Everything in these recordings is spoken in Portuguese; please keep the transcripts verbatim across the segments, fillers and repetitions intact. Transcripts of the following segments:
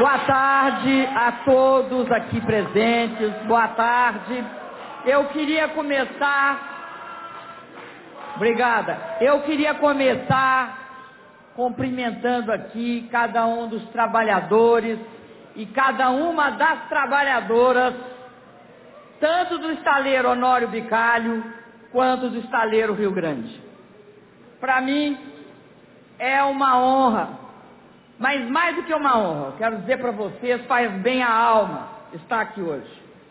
Boa tarde a todos aqui presentes, boa tarde. Eu queria começar, obrigada, eu queria começar cumprimentando aqui cada um dos trabalhadores e cada uma das trabalhadoras, tanto do estaleiro Honório Bicalho, quanto do estaleiro Rio Grande. Para mim, é uma honra. Mas mais do que uma honra, eu quero dizer para vocês, faz bem a alma estar aqui hoje.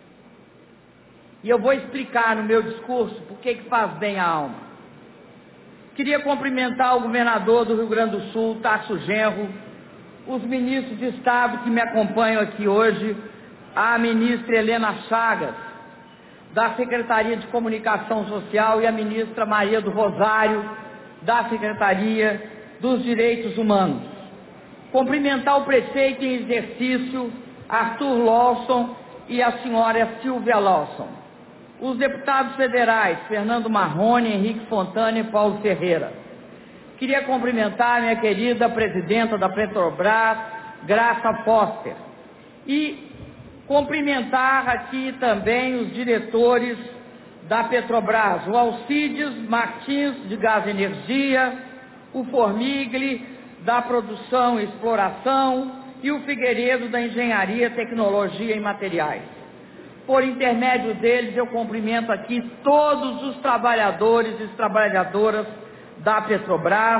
E eu vou explicar no meu discurso por que que faz bem a alma. Queria cumprimentar o governador do Rio Grande do Sul, Tarso Genro, os ministros de Estado que me acompanham aqui hoje, a ministra Helena Chagas, da Secretaria de Comunicação Social, e a ministra Maria do Rosário, da Secretaria dos Direitos Humanos. Cumprimentar o prefeito em exercício, Arthur Lawson, e a senhora Silvia Lawson. Os deputados federais, Fernando Marrone, Henrique Fontana e Paulo Ferreira. Queria cumprimentar minha querida presidenta da Petrobras, Graça Foster. E cumprimentar aqui também os diretores da Petrobras, o Alcides Martins, de Gás e Energia, o Formigli, da Produção e Exploração, e o Figueiredo, da Engenharia, Tecnologia e Materiais. Por intermédio deles, eu cumprimento aqui todos os trabalhadores e trabalhadoras da Petrobras,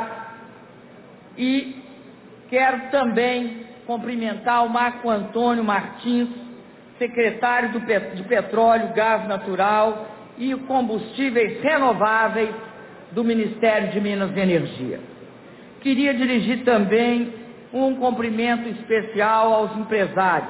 e quero também cumprimentar o Marco Antônio Martins, secretário do Pet- de Petróleo, Gás Natural e Combustíveis Renováveis do Ministério de Minas e Energia. Queria dirigir também um cumprimento especial aos empresários.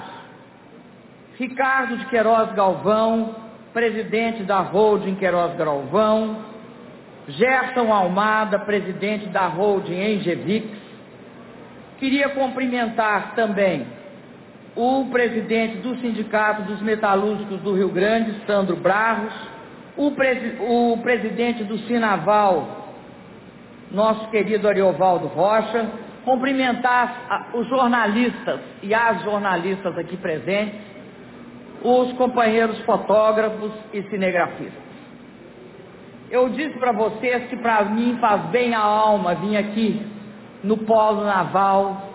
Ricardo de Queiroz Galvão, presidente da Holding Queiroz Galvão, Gerson Almada, presidente da Holding Engevix. Queria cumprimentar também o presidente do Sindicato dos Metalúrgicos do Rio Grande, Sandro Barros, o, presi o presidente do Sinaval, nosso querido Ariovaldo Rocha, cumprimentar os jornalistas e as jornalistas aqui presentes, os companheiros fotógrafos e cinegrafistas. Eu disse para vocês que para mim faz bem a alma vir aqui no Polo Naval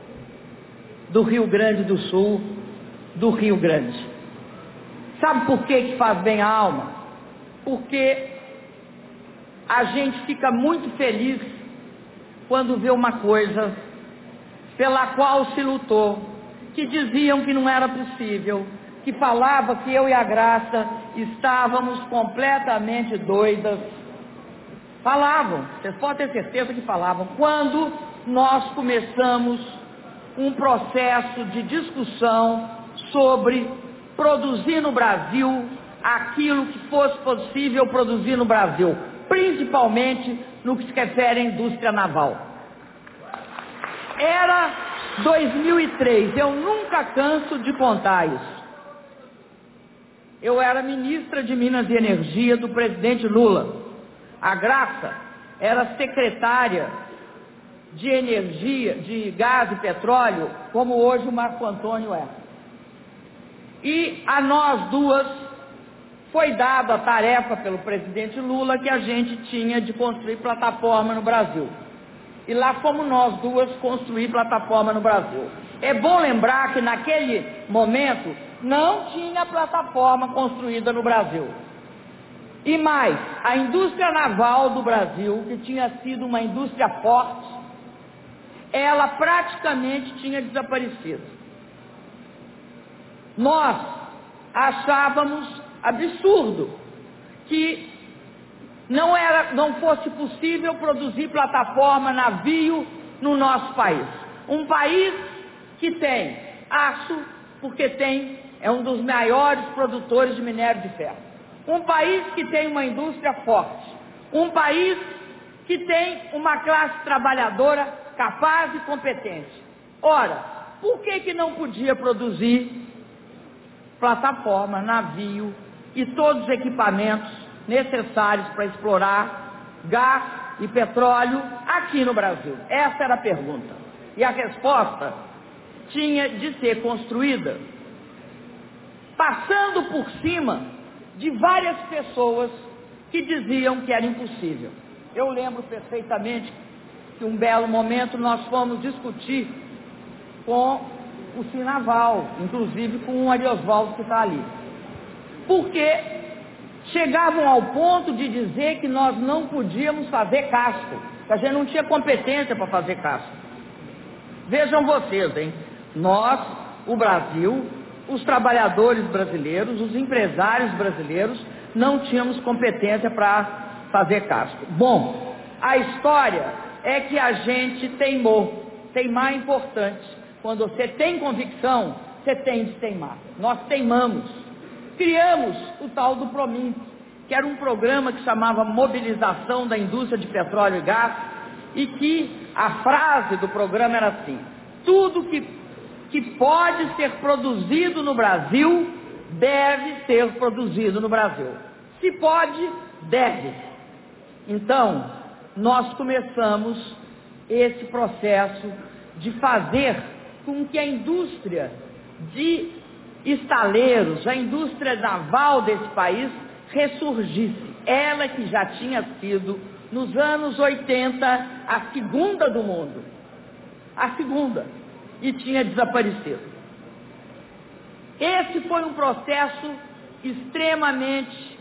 do Rio Grande do Sul, do Rio Grande. Sabe por que que faz bem a alma? Porque a gente fica muito feliz quando vê uma coisa pela qual se lutou, que diziam que não era possível, que falava que eu e a Graça estávamos completamente doidas. Falavam, vocês podem ter certeza que falavam, quando nós começamos um processo de discussão sobre produzir no Brasil aquilo que fosse possível produzir no Brasil, principalmente no que se refere à indústria naval. Era dois mil e três, eu nunca canso de contar isso. Eu era ministra de Minas e Energia do presidente Lula. A Graça era secretária de Energia, de Gás e Petróleo, como hoje o Marco Antônio é. E a nós duas foi dada a tarefa pelo presidente Lula que a gente tinha de construir plataforma no Brasil. E lá fomos nós duas construir plataforma no Brasil. É bom lembrar que naquele momento não tinha plataforma construída no Brasil. E mais, a indústria naval do Brasil, que tinha sido uma indústria forte, ela praticamente tinha desaparecido. Nós achávamos absurdo que não, era, não fosse possível produzir plataforma, navio no nosso país. Um país que tem aço, porque tem, é um dos maiores produtores de minério de ferro. Um país que tem uma indústria forte. Um país que tem uma classe trabalhadora capaz e competente. Ora, por que que não podia produzir plataforma, navio e todos os equipamentos necessários para explorar gás e petróleo aqui no Brasil? Essa era a pergunta. E a resposta tinha de ser construída passando por cima de várias pessoas que diziam que era impossível. Eu lembro perfeitamente que um belo momento nós fomos discutir com o Sinaval, inclusive com o Ariosvaldo que está ali, porque chegavam ao ponto de dizer que nós não podíamos fazer casco, que a gente não tinha competência para fazer casco. Vejam vocês, hein? Nós, o Brasil, os trabalhadores brasileiros, os empresários brasileiros, não tínhamos competência para fazer casco. Bom, a história é que a gente teimou. Teimar é importante. Quando você tem convicção, você tem de teimar. Nós teimamos. Criamos o tal do Promin, que era um programa que chamava Mobilização da Indústria de Petróleo e Gás, e que a frase do programa era assim: tudo que, que pode ser produzido no Brasil, deve ser produzido no Brasil. Se pode, deve. Então, nós começamos esse processo de fazer com que a indústria de estaleiros, a indústria naval desse país ressurgisse. Ela que já tinha sido, nos anos oitenta, a segunda do mundo. A segunda. E tinha desaparecido. Esse foi um processo extremamente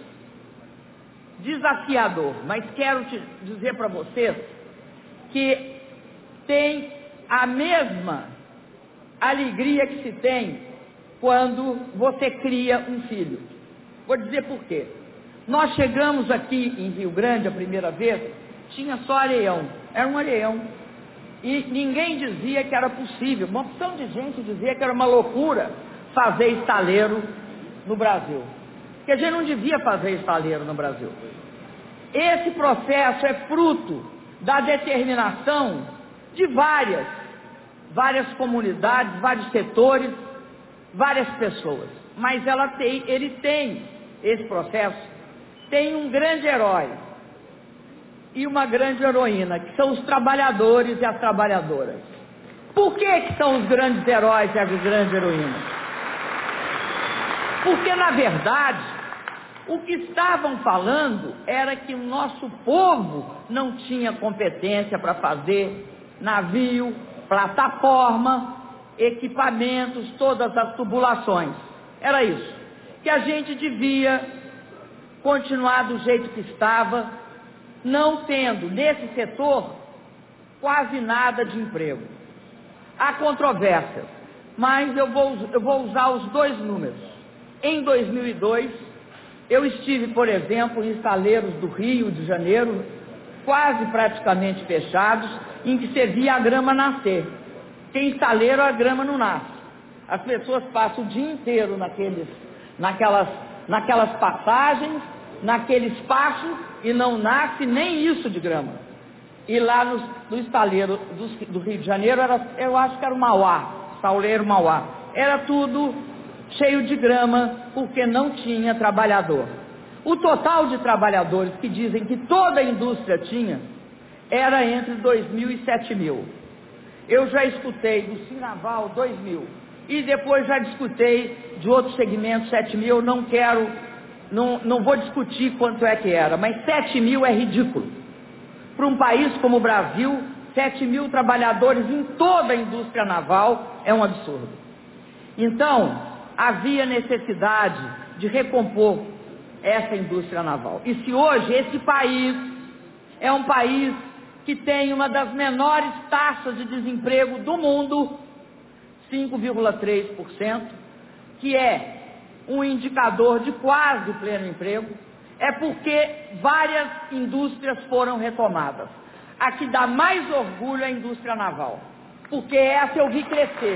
desafiador, mas quero te dizer para vocês que tem a mesma alegria que se tem quando você cria um filho. Vou dizer por quê. Nós chegamos aqui em Rio Grande a primeira vez, tinha só areião, era um areião, e ninguém dizia que era possível. Uma opção de gente dizia que era uma loucura fazer estaleiro no Brasil, que a gente não devia fazer estaleiro no Brasil. Esse processo é fruto da determinação de várias, várias comunidades, vários setores, várias pessoas. Mas ela tem, ele tem, esse processo, tem um grande herói e uma grande heroína, que são os trabalhadores e as trabalhadoras. Por que que são os grandes heróis e as grandes heroínas? Porque, na verdade, o que estavam falando era que o nosso povo não tinha competência para fazer navio, plataforma, equipamentos, todas as tubulações. Era isso. Que a gente devia continuar do jeito que estava, não tendo nesse setor quase nada de emprego. Há controvérsias, mas eu vou, eu vou usar os dois números. Em dois mil e dois, eu estive, por exemplo, em estaleiros do Rio de Janeiro, quase praticamente fechados, em que se via a grama nascer. Tem estaleiro, a grama não nasce. As pessoas passam o dia inteiro naqueles, naquelas, naquelas passagens, naquele espaço, e não nasce nem isso de grama. E lá no, no estaleiro do, do Rio de Janeiro, era, eu acho que era o Mauá, estaleiro Mauá, era tudo cheio de grama, porque não tinha trabalhador. O total de trabalhadores que dizem que toda a indústria tinha, era entre dois mil e sete mil. Eu já escutei do Sinaval dois mil, e depois já discutei de outros segmentos sete mil, eu não quero, não, não vou discutir quanto é que era, mas sete mil é ridículo. Para um país como o Brasil, sete mil trabalhadores em toda a indústria naval é um absurdo. Então, havia necessidade de recompor essa indústria naval. E se hoje esse país é um país que tem uma das menores taxas de desemprego do mundo, cinco vírgula três por cento, que é um indicador de quase pleno emprego, é porque várias indústrias foram retomadas. A que dá mais orgulho é a indústria naval, porque essa eu vi crescer.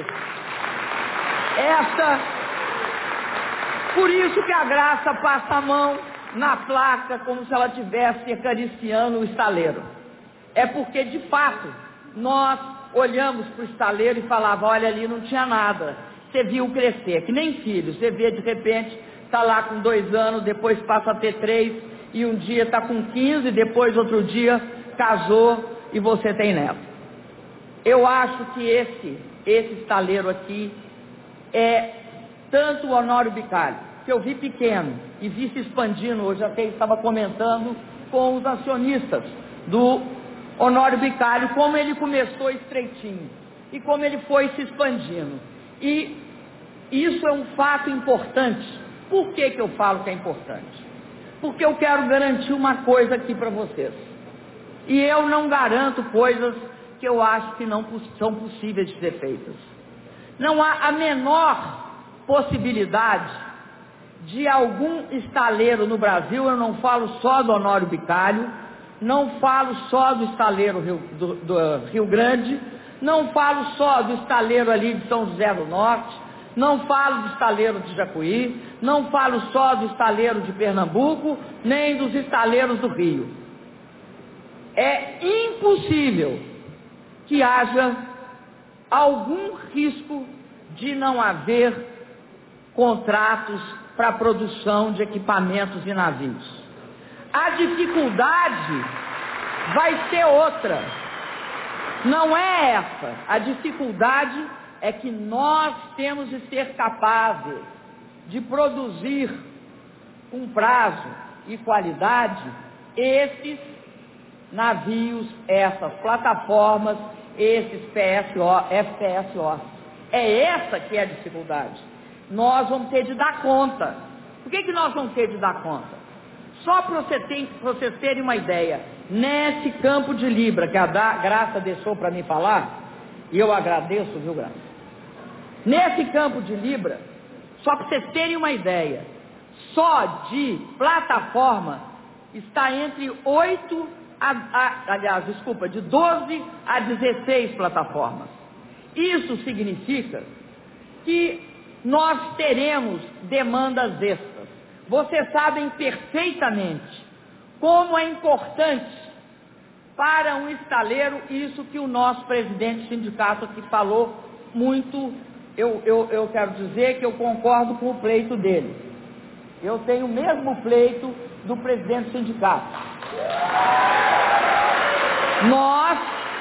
Essa, por isso que a Graça passa a mão na placa como se ela estivesse acariciando o estaleiro. É porque, de fato, nós olhamos para o estaleiro e falava, olha, ali não tinha nada. Você viu crescer, que nem filho. Você vê, de repente, está lá com dois anos, depois passa a ter três, e um dia está com quinze, depois outro dia casou e você tem neto. Eu acho que esse esse estaleiro aqui é tanto o Honório Bicalho, que eu vi pequeno e vi se expandindo. Hoje até estava comentando com os acionistas do Honório Bicalho, como ele começou estreitinho e como ele foi se expandindo. E isso é um fato importante. Por que que eu falo que é importante? Porque eu quero garantir uma coisa aqui para vocês. E eu não garanto coisas que eu acho que não são possíveis de ser feitas. Não há a menor possibilidade de algum estaleiro no Brasil, eu não falo só do Honório Bicalho, não falo só do estaleiro Rio, do, do Rio Grande, não falo só do estaleiro ali de São José do Norte, não falo do estaleiro de Jacuí, não falo só do estaleiro de Pernambuco, nem dos estaleiros do Rio. É impossível que haja algum risco de não haver contratos para a produção de equipamentos e navios. A dificuldade vai ser outra. Não é essa. A dificuldade é que nós temos de ser capazes de produzir com prazo e qualidade esses navios, essas plataformas, esses P S O, F P S O. É essa que é a dificuldade. Nós vamos ter de dar conta. Por que que nós vamos ter de dar conta? Só para você ter, para vocês terem uma ideia, nesse campo de Libra, que a Graça deixou para mim falar, e eu agradeço, viu, Graça? Nesse campo de Libra, só para vocês terem uma ideia, só de plataforma está entre oito, a, a, aliás, desculpa, de doze a dezesseis plataformas. Isso significa que nós teremos demandas extras. Vocês sabem perfeitamente como é importante para um estaleiro isso que o nosso presidente do sindicato aqui falou muito. Eu, eu, eu quero dizer que eu concordo com o pleito dele. Eu tenho o mesmo pleito do presidente do sindicato. Nós,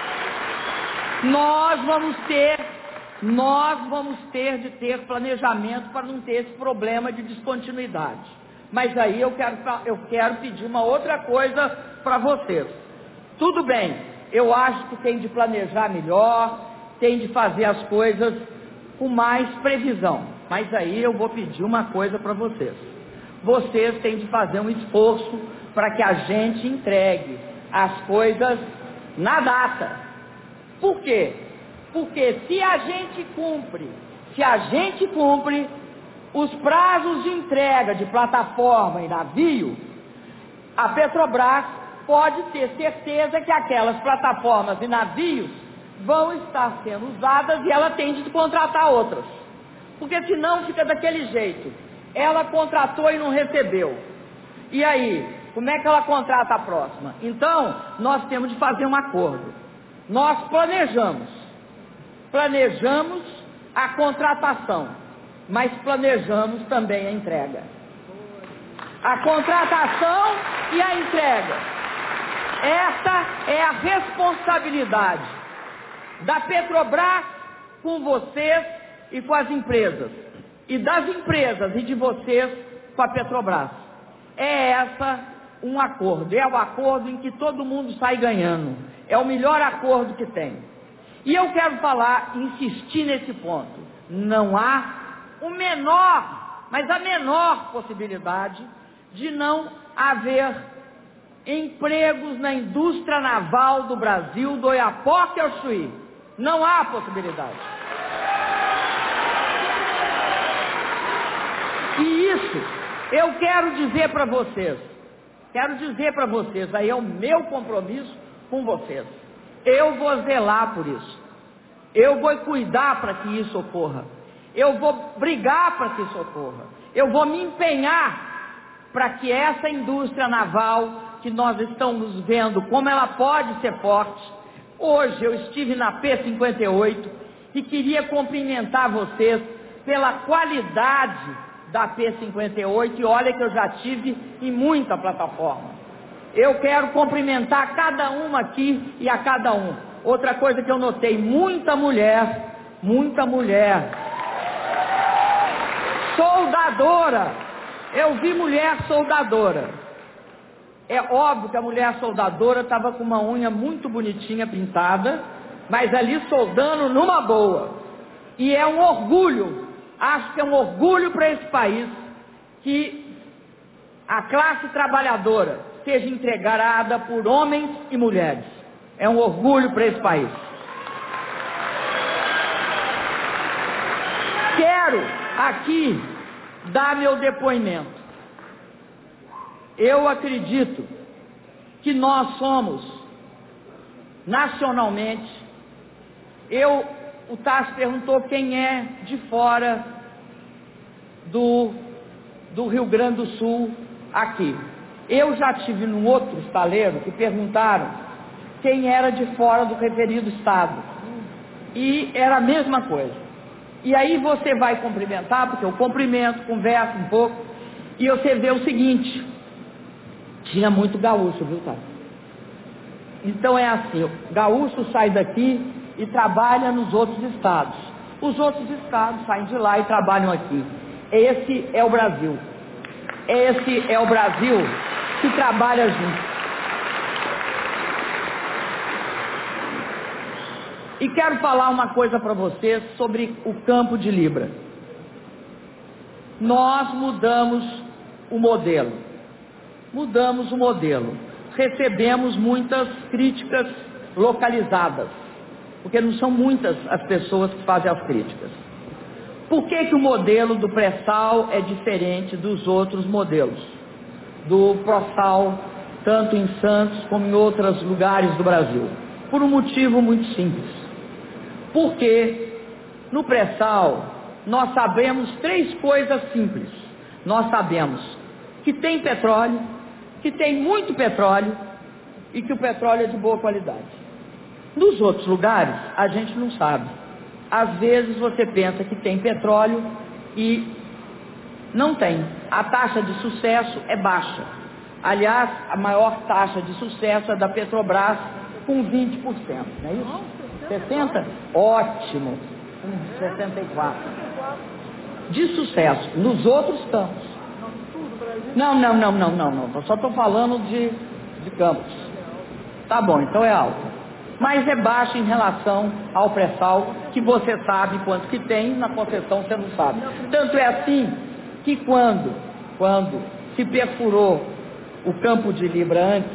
nós vamos ter, nós vamos ter de ter planejamento para não ter esse problema de descontinuidade. Mas aí eu quero, eu quero pedir uma outra coisa para vocês. Tudo bem, eu acho que tem de planejar melhor, tem de fazer as coisas com mais previsão. Mas aí eu vou pedir uma coisa para vocês. Vocês têm de fazer um esforço para que a gente entregue as coisas na data. Por quê? Porque se a gente cumpre, se a gente cumpre os prazos de entrega de plataforma e navio, a Petrobras pode ter certeza que aquelas plataformas e navios vão estar sendo usadas e ela tem de contratar outras. Porque senão fica daquele jeito. Ela contratou e não recebeu. E aí, como é que ela contrata a próxima? Então, nós temos de fazer um acordo. Nós planejamos. Planejamos a contratação, mas planejamos também a entrega. A contratação e a entrega. Essa é a responsabilidade da Petrobras com vocês e com as empresas. E das empresas e de vocês com a Petrobras. É essa um acordo. É o acordo em que todo mundo sai ganhando. É o melhor acordo que tem. E eu quero falar, insistir nesse ponto. Não há o menor, mas a menor possibilidade de não haver empregos na indústria naval do Brasil, do Oiapoque ao Chuí. Não há possibilidade. E isso eu quero dizer para vocês, quero dizer para vocês, aí é o meu compromisso com vocês. Eu vou zelar por isso. Eu vou cuidar para que isso ocorra. Eu vou brigar para que isso ocorra. Eu vou me empenhar para que essa indústria naval, que nós estamos vendo como ela pode ser forte. Hoje eu estive na P cinquenta e oito e queria cumprimentar vocês pela qualidade da P cinquenta e oito, e olha que eu já tive em muita plataforma. Eu quero cumprimentar cada uma aqui e a cada um. Outra coisa que eu notei, muita mulher, muita mulher. Soldadora, eu vi mulher soldadora. É óbvio que a mulher soldadora estava com uma unha muito bonitinha pintada, mas ali soldando numa boa. E é um orgulho, acho que é um orgulho para esse país que a classe trabalhadora seja integrada por homens e mulheres. É um orgulho para esse país. Quero aqui dar meu depoimento. Eu acredito que nós somos, nacionalmente, eu, o Tasso perguntou quem é de fora do, do Rio Grande do Sul aqui. Eu já tive num outro estaleiro que perguntaram quem era de fora do referido estado. E era a mesma coisa. E aí você vai cumprimentar, porque eu cumprimento, converso um pouco, e você vê o seguinte, tinha muito gaúcho, viu, tá? Então é assim, o gaúcho sai daqui e trabalha nos outros estados. Os outros estados saem de lá e trabalham aqui. Esse é o Brasil. Esse é o Brasil que trabalha junto. E quero falar uma coisa para vocês sobre o campo de Libra. Nós mudamos o modelo. Mudamos o modelo. Recebemos muitas críticas localizadas, porque não são muitas as pessoas que fazem as críticas. Por que que o modelo do pré-sal é diferente dos outros modelos? Do pró-sal, tanto em Santos como em outros lugares do Brasil? Por um motivo muito simples. Porque no pré-sal nós sabemos três coisas simples. Nós sabemos que tem petróleo, que tem muito petróleo e que o petróleo é de boa qualidade. Nos outros lugares a gente não sabe. Às vezes você pensa que tem petróleo e não tem. A taxa de sucesso é baixa. Aliás, a maior taxa de sucesso é da Petrobras, com vinte por cento, não é isso? sessenta por cento? Ótimo, com sessenta e quatro por cento. De sucesso, nos outros campos. Não, não, não, não, não, não. Eu só estou falando de, de campos. Tá bom, então é alto. Mas é baixo em relação ao pré-sal, que você sabe quanto que tem, na concessão você não sabe. Tanto é assim que quando, quando se perfurou o campo de Libra antes,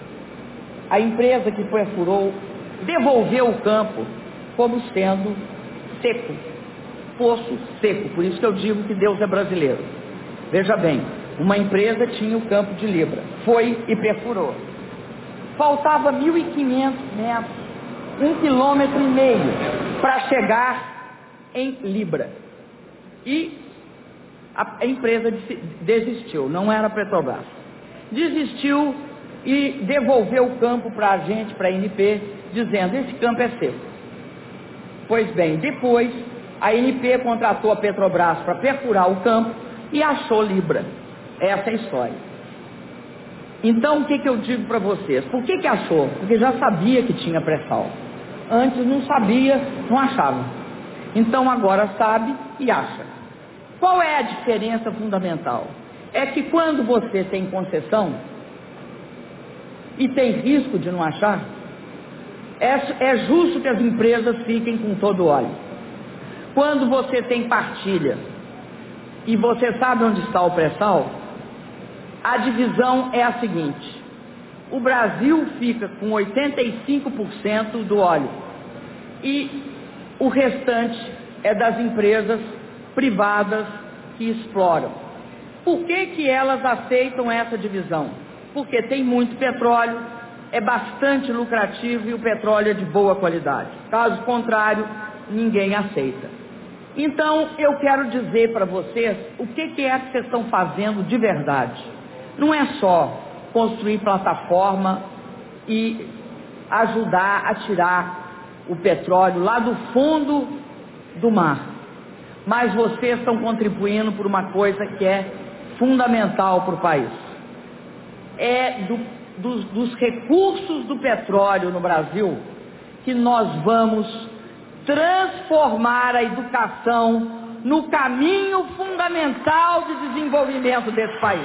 a empresa que perfurou devolveu o campo como sendo seco, poço seco. Por isso que eu digo que Deus é brasileiro. Veja bem, uma empresa tinha o campo de Libra, foi e perfurou. Faltava mil e quinhentos metros, um quilômetro e meio para chegar em Libra. E a, a empresa desistiu, não era a Petrobras. Desistiu e devolveu o campo para a gente, para a N P, dizendo, esse campo é seu. Pois bem, depois a N P contratou a Petrobras para perfurar o campo e achou Libra. Essa é a história. Então o que, que eu digo para vocês? Por que que achou? Porque já sabia que tinha pré-sal. Antes não sabia, não achava. Então agora sabe e acha. Qual é a diferença fundamental? É que quando você tem concessão e tem risco de não achar, é, é justo que as empresas fiquem com todo o óleo. Quando você tem partilha e você sabe onde está o pré-sal, a divisão é a seguinte: o Brasil fica com oitenta e cinco por cento do óleo e o restante é das empresas privadas que exploram. Por que que elas aceitam essa divisão? Porque tem muito petróleo, é bastante lucrativo e o petróleo é de boa qualidade. Caso contrário, ninguém aceita. Então eu quero dizer para vocês o que que é que vocês estão fazendo de verdade. Não é só construir plataforma e ajudar a tirar o petróleo lá do fundo do mar, mas vocês estão contribuindo por uma coisa que é fundamental para o país. É do, dos, dos recursos do petróleo no Brasil que nós vamos transformar a educação no caminho fundamental de desenvolvimento desse país.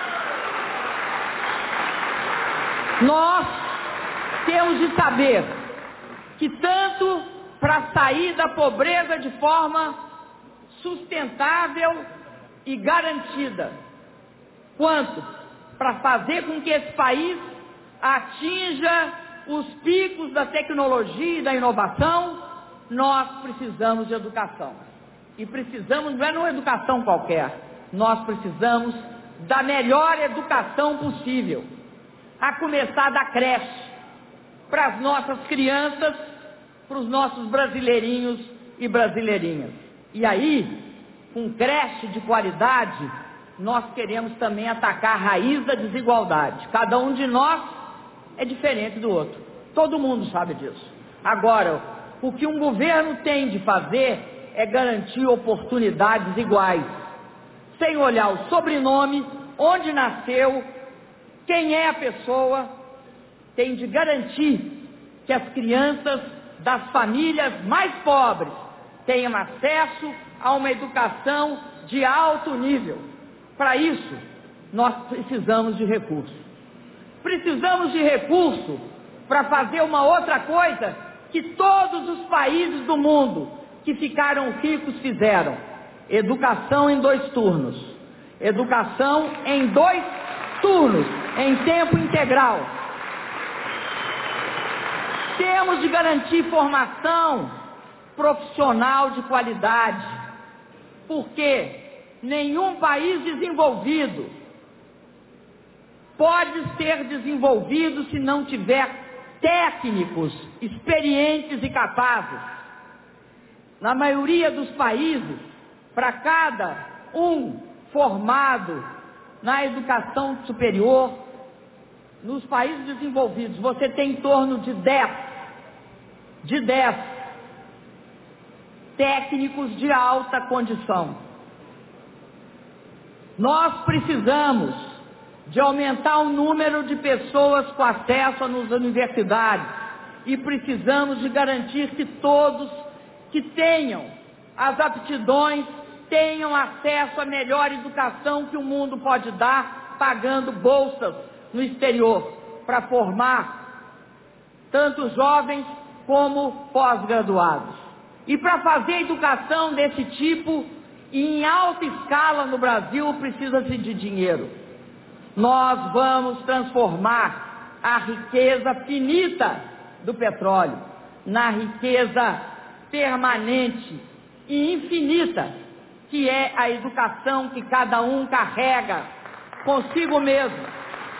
Nós temos de saber que tanto para sair da pobreza de forma sustentável e garantida, quanto para fazer com que esse país atinja os picos da tecnologia e da inovação, nós precisamos de educação. E precisamos, não é uma educação qualquer, nós precisamos da melhor educação possível, a começar da creche, para as nossas crianças, para os nossos brasileirinhos e brasileirinhas. E aí, com creche de qualidade, nós queremos também atacar a raiz da desigualdade. Cada um de nós é diferente do outro. Todo mundo sabe disso. Agora, o que um governo tem de fazer é garantir oportunidades iguais, sem olhar o sobrenome, onde nasceu, quem é a pessoa. Tem de garantir que as crianças das famílias mais pobres tenham acesso a uma educação de alto nível. Para isso, nós precisamos de recursos. Precisamos de recurso para fazer uma outra coisa que todos os países do mundo que ficaram ricos fizeram: educação em dois turnos. Educação em dois turnos, em tempo integral. Temos de garantir formação profissional de qualidade, porque nenhum país desenvolvido pode ser desenvolvido se não tiver técnicos experientes e capazes. Na maioria dos países, para cada um formado na educação superior, nos países desenvolvidos, você tem em torno de dez de dez técnicos de alta condição. Nós precisamos de aumentar o número de pessoas com acesso às universidades e precisamos de garantir que todos que tenham as aptidões tenham acesso à melhor educação que o mundo pode dar, pagando bolsas no exterior para formar tanto jovens como pós-graduados. E para fazer educação desse tipo e em alta escala no Brasil, precisa-se de dinheiro. Nós vamos transformar a riqueza finita do petróleo na riqueza permanente e infinita, que é a educação que cada um carrega consigo mesmo.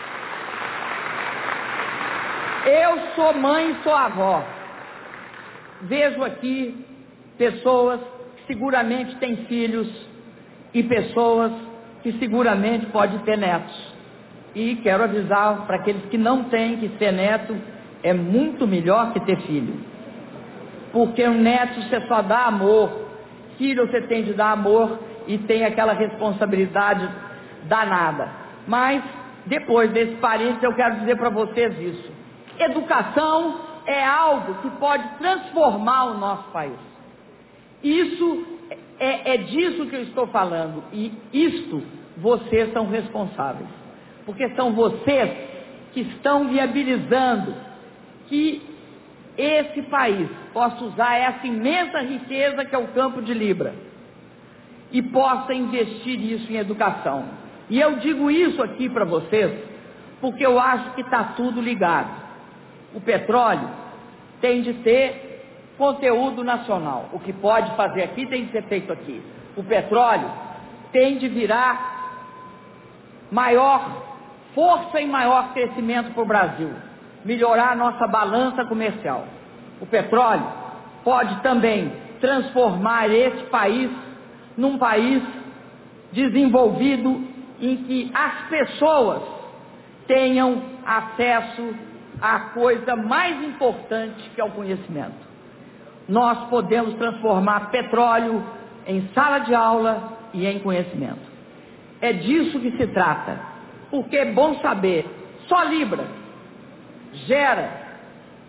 Eu sou mãe e sou avó. Vejo aqui pessoas que seguramente têm filhos e pessoas que seguramente podem ter netos. E quero avisar para aqueles que não têm que ter neto, é muito melhor que ter filho. Porque um neto você só dá amor, filho você tem de dar amor e tem aquela responsabilidade danada. Mas, depois desse parênteses, eu quero dizer para vocês isso. Educação é algo que pode transformar o nosso país. Isso é, é disso que eu estou falando. E isto, vocês são responsáveis. Porque são vocês que estão viabilizando que esse país possa usar essa imensa riqueza que é o campo de Libra e possa investir isso em educação. E eu digo isso aqui para vocês porque eu acho que está tudo ligado. O petróleo tem de ter conteúdo nacional. O que pode fazer aqui tem de ser feito aqui. O petróleo tem de virar maior força e maior crescimento para o Brasil, melhorar a nossa balança comercial. O petróleo pode também transformar esse país num país desenvolvido em que as pessoas tenham acesso à coisa mais importante, que é o conhecimento. Nós podemos transformar petróleo em sala de aula e em conhecimento. É disso que se trata, porque é bom saber, só Libra gera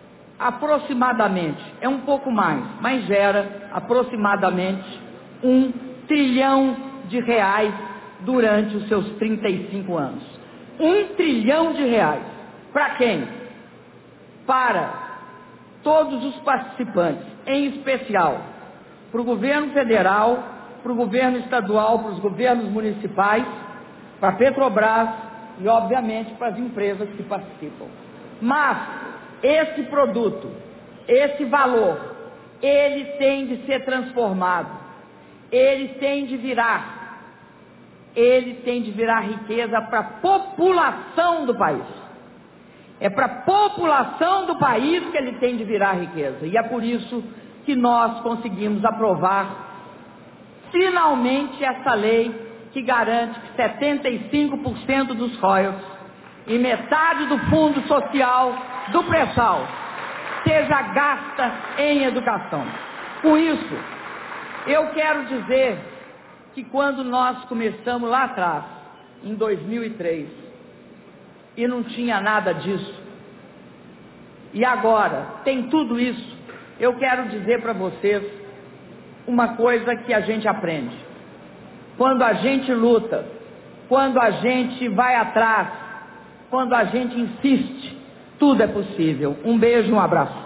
aproximadamente, é um pouco mais, mas gera aproximadamente um trilhão de reais durante os seus trinta e cinco anos. Um trilhão de reais. Para quem? Para todos os participantes, em especial para o governo federal, para o governo estadual, para os governos municipais, para a Petrobras e, obviamente, para as empresas que participam. Mas esse produto, esse valor, ele tem de ser transformado, ele tem de virar, ele tem de virar riqueza para a população do país. É para a população do país que ele tem de virar riqueza. E é por isso que nós conseguimos aprovar finalmente essa lei que garante que setenta e cinco por cento dos royalties e metade do fundo social do pré-sal seja gasta em educação. Com isso, eu quero dizer que quando nós começamos lá atrás, em dois mil e três, e não tinha nada disso, e agora tem tudo isso, eu quero dizer para vocês uma coisa que a gente aprende. Quando a gente luta, quando a gente vai atrás, quando a gente insiste, tudo é possível. Um beijo, um abraço.